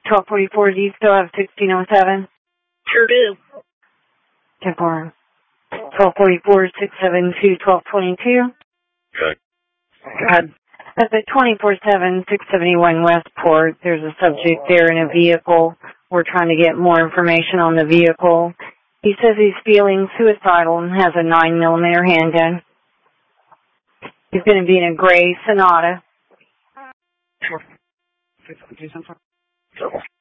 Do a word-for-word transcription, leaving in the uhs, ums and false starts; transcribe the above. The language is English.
twelve forty-four, do you still have sixteen oh seven? Sure do. ten four. twelve forty-four, six seven two, twelve twenty-two. Okay. Uh, at the twenty-four seven, six seventy-one Westport, there's a subject there in a vehicle. We're trying to get more information on the vehicle. He says he's feeling suicidal and has a nine millimeter handgun. He's going to be in a gray Sonata. Sure.